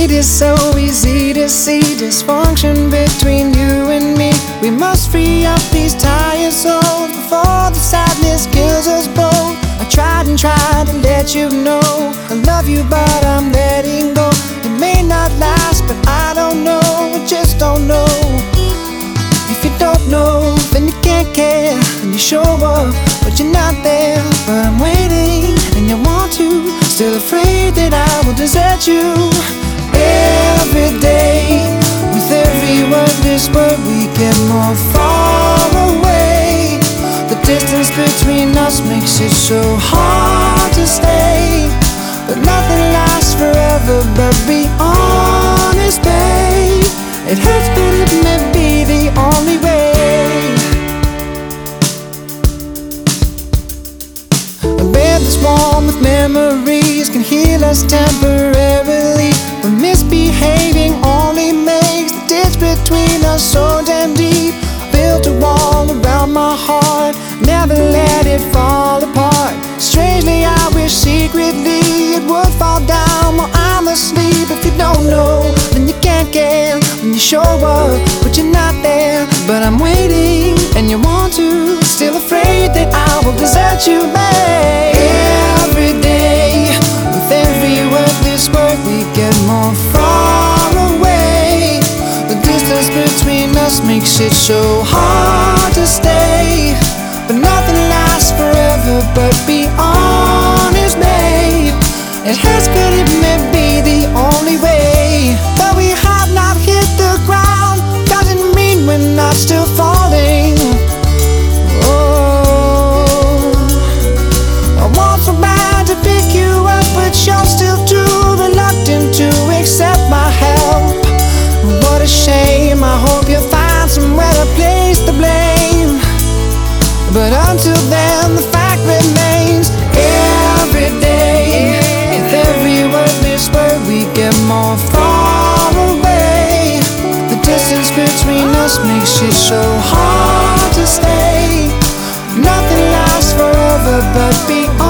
It is so easy to see dysfunction between you and me. We must free up these tired souls before the sadness kills us both. I tried and tried to let you know I love you, but I'm letting go. It may not last, but I don't know, I just don't know. If you don't know, then you can't care. And you show up, but you're not there. But I'm waiting, and you want to. Still afraid that I will desert you. Every day, with every wordless word, we get more far away. The distance between us makes it so hard to stay. But nothing lasts forever, but be honest, babe. It hurts, but it may be the only way. A bed that's warm with memories can heal us temporarily, but misbehaving only makes the ditch between us so damn deep. Built a wall around my heart, never let it fall apart. Strangely, I wish secretly it would fall down while I'm asleep. If you don't know, then you can't care. When you show up, but you're not there. But I'm waiting, and you want to. Still afraid that I will desert you, babe. Every day, with every wordless word, we get more far away. The distance between us makes it so hard to stay. But nothing lasts forever, but be honest, babe. It hurts, but it may be the only way. But we have not hit the ground, doesn't mean we're not still falling. Oh, I want so bad to pick you up, but you're still too reluctant to accept my help. What a shame, I hope you find somewhere to place the blame. But until then, the fact remains, every day, with every wordless word, we get more far away. The distance between us makes it so hard to stay. Nothing lasts forever, but be honest.